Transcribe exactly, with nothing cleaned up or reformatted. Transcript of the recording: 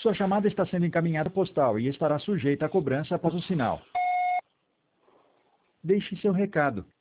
Sua chamada está sendo encaminhada postal e estará sujeita a cobrança após o sinal. Deixe seu recado.